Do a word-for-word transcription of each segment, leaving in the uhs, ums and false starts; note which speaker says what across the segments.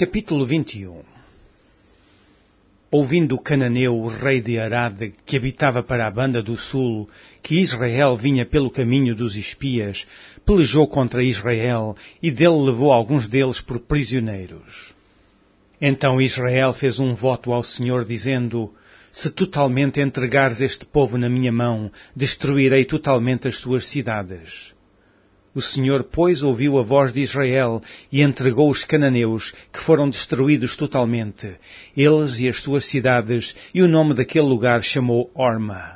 Speaker 1: Capítulo vinte e um. Ouvindo o cananeu, o rei de Arade, que habitava para a banda do sul, que Israel vinha pelo caminho dos espias, pelejou contra Israel e dele levou alguns deles por prisioneiros. Então Israel fez um voto ao Senhor, dizendo: Se totalmente entregares este povo na minha mão, destruirei totalmente as suas cidades. O Senhor, pois, ouviu a voz de Israel e entregou os cananeus, que foram destruídos totalmente, eles e as suas cidades, e o nome daquele lugar chamou Horma.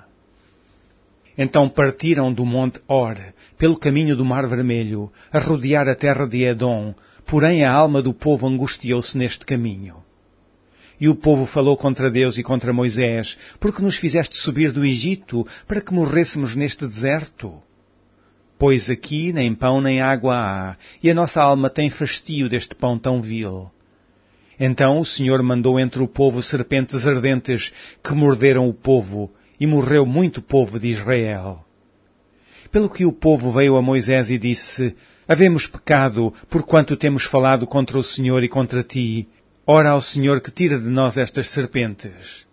Speaker 1: Então partiram do monte Hor, pelo caminho do Mar Vermelho, a rodear a terra de Edom, porém a alma do povo angustiou-se neste caminho. E o povo falou contra Deus e contra Moisés: Porque nos fizeste subir do Egito, para que morrêssemos neste deserto? Pois aqui nem pão nem água há, e a nossa alma tem fastio deste pão tão vil. Então o Senhor mandou entre o povo serpentes ardentes, que morderam o povo, e morreu muito povo de Israel. Pelo que o povo veio a Moisés e disse: Havemos pecado, porquanto temos falado contra o Senhor e contra ti. Ora ao Senhor que tira de nós estas serpentes.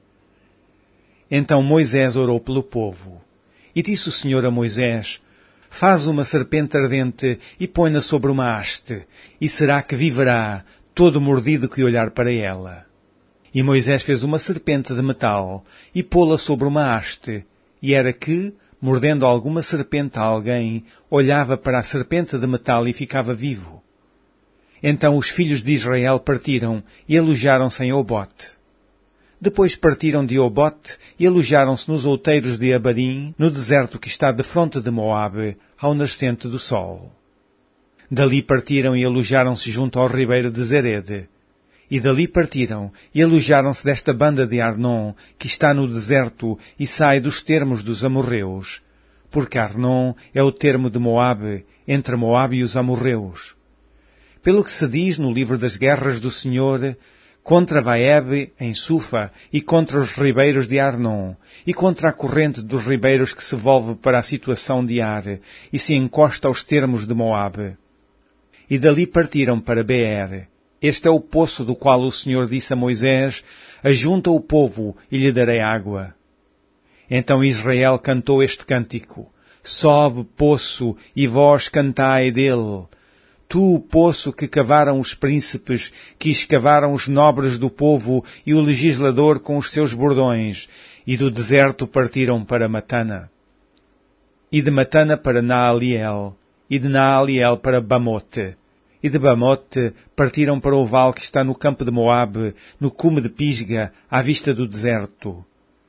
Speaker 1: Então Moisés orou pelo povo. E disse o Senhor a Moisés: Faz uma serpente ardente e põe-na sobre uma haste, e será que viverá todo mordido que olhar para ela. E Moisés fez uma serpente de metal, e pô-la sobre uma haste, e era que, mordendo alguma serpente a alguém, olhava para a serpente de metal e ficava vivo. Então os filhos de Israel partiram e alojaram-se em Obote. Depois partiram de Obote e alojaram-se nos outeiros de Abarim, no deserto que está defronte de Moabe, ao nascente do sol. Dali partiram e alojaram-se junto ao ribeiro de Zerede. E dali partiram e alojaram-se desta banda de Arnon, que está no deserto e sai dos termos dos amorreus, porque Arnon é o termo de Moabe, entre Moabe e os amorreus. Pelo que se diz no livro das guerras do Senhor, contra Vaebe, em Sufa, e contra os ribeiros de Arnon, e contra a corrente dos ribeiros que se volve para a situação de Ar, e se encosta aos termos de Moabe. E dali partiram para Beer. Este é o poço do qual o Senhor disse a Moisés: Ajunta o povo, e lhe darei água. Então Israel cantou este cântico: Sobe, poço, e vós cantai dele. Tu, o poço que cavaram os príncipes, que escavaram os nobres do povo e o legislador com os seus bordões, e do deserto partiram para Matana. E de Matana para Naaliel, e de Naaliel para Bamote, e de Bamote partiram para o vale que está no campo de Moabe, no cume de Pisga, à vista do deserto.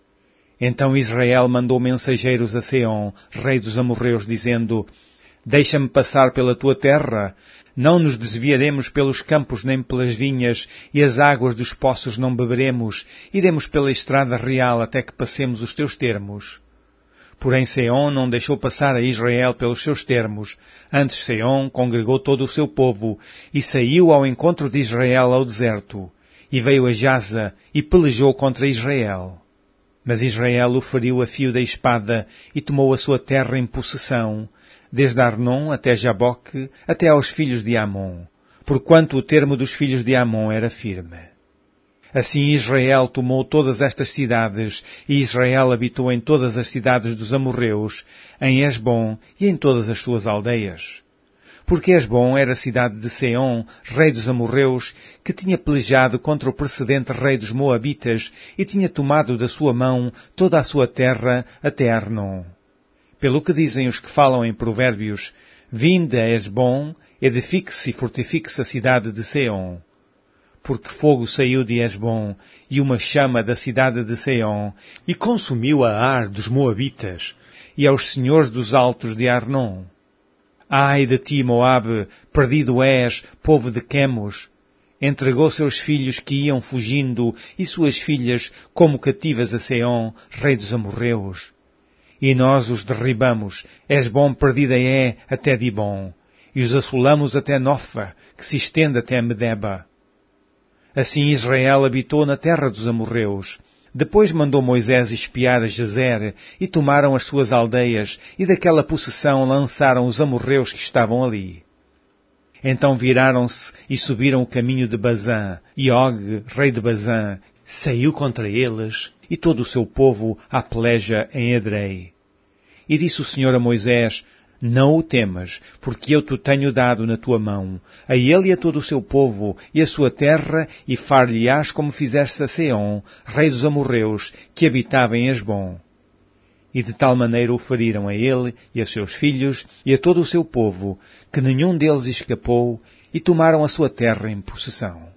Speaker 1: Então Israel mandou mensageiros a Seom, rei dos amorreus, dizendo: Deixa-me passar pela tua terra, não nos desviaremos pelos campos nem pelas vinhas, e as águas dos poços não beberemos, iremos pela estrada real até que passemos os teus termos. Porém Seom não deixou passar a Israel pelos seus termos, antes Seom congregou todo o seu povo, e saiu ao encontro de Israel ao deserto, e veio a Jaza, e pelejou contra Israel. Mas Israel o feriu a fio da espada, e tomou a sua terra em possessão, desde Arnon até Jaboque, até aos filhos de Amon, porquanto o termo dos filhos de Amon era firme. Assim Israel tomou todas estas cidades, e Israel habitou em todas as cidades dos amorreus, em Esbom e em todas as suas aldeias. Porque Esbom era a cidade de Seom, rei dos amorreus, que tinha pelejado contra o precedente rei dos moabitas, e tinha tomado da sua mão toda a sua terra até Arnon. Pelo que dizem os que falam em provérbios: Vinde a Esbom, edifique-se e fortifique-se a cidade de Seom. Porque fogo saiu de Esbom, e uma chama da cidade de Seom, e consumiu a Ar dos moabitas, e aos senhores dos altos de Arnon. Ai de ti, Moabe, perdido és, povo de Quemos! Entregou seus filhos que iam fugindo, e suas filhas como cativas a Seom, rei dos amorreus. E nós os derribamos, Esbom perdida é até Dibom, e os assolamos até Nofa, que se estende até Medeba. Assim Israel habitou na terra dos amorreus. Depois mandou Moisés espiar a Jazer, e tomaram as suas aldeias, e daquela possessão lançaram os amorreus que estavam ali. Então viraram-se e subiram o caminho de Bazã, e Og, rei de Bazã, saiu contra eles, e todo o seu povo à peleja em Edrei. E disse o Senhor a Moisés, não o temas, porque eu te tenho dado na tua mão, a ele e a todo o seu povo, e a sua terra, e far-lhe-ás como fizeste a Seom, rei dos amorreus, que habitava em Esbom. E de tal maneira o feriram a ele, e a seus filhos, e a todo o seu povo, que nenhum deles escapou, e tomaram a sua terra em possessão.